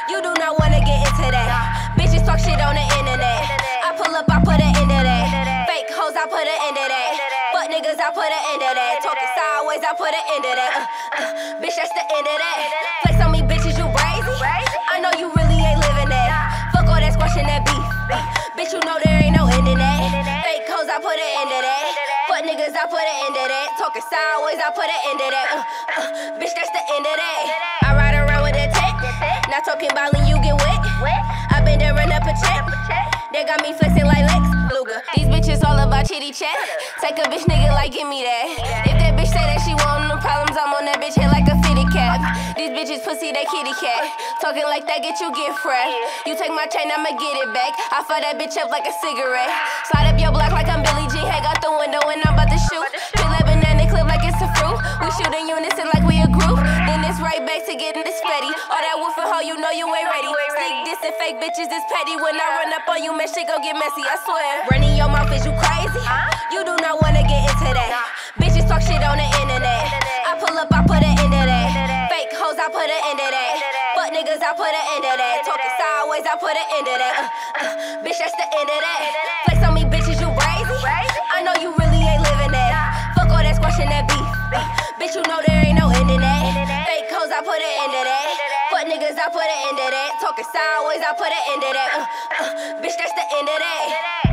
You do not wanna get into that. Bitches talk shit on the internet. I pull up, I put an end to that. Fake hoes, I put an end to that. Fuck niggas, I put an end to that. Talking sideways, I put an end to that. Bitch, that's the end of that. Flex on me, bitches, you crazy? I know you really ain't living that. Fuck all that squashing that beef. Bitch, you know there ain't no end in that. Fake hoes, I put an end to that. Fuck niggas, I put an end to that. Talking sideways, I put an end to that. Bitch, that's the end of that. I ride around with a tech. Not talking about when you get wet. I been there, run up a check. They got me flexing like Lex Luger. These bitches all about chitty chat. Take a bitch nigga like give me that. If that bitch say that she want no problems, I'm on that bitch head like a fitted cap. These bitches pussy, they kitty cat. Talking like that, get you gift wrap. You take my chain, I'ma get it back. I fire that bitch up like a cigarette. Slide up your block like I'm Billie Jean. Hang out the window and I'm about to shoot. Treat that banana clip like it's a fruit. We shoot in unison like we a group. Then it's right back to getting this petty. All that woofing hoe, you know you ain't ready. Sneak this and fake bitches is petty. When I run up on you, man, shit gon' get messy, I swear. Running your mouth, is you crazy? You do not wanna get into that. Bitches talk shit on the internet. I pull up, I put an end to that. Fake hoes, I put an end to that. Fuck niggas, I put an end to that. Talking sideways, I put an end to that. Bitch, that's the end of that. Flex on me, bitches, you crazy? I know you really ain't living that. Fuck all that squashing that beef. Bitch, you know there ain't no end in that. Fake hoes, I put an end to that. Fuck niggas, I put an end to that. Talking sideways, I put an end to that. Bitch, that's the end of that.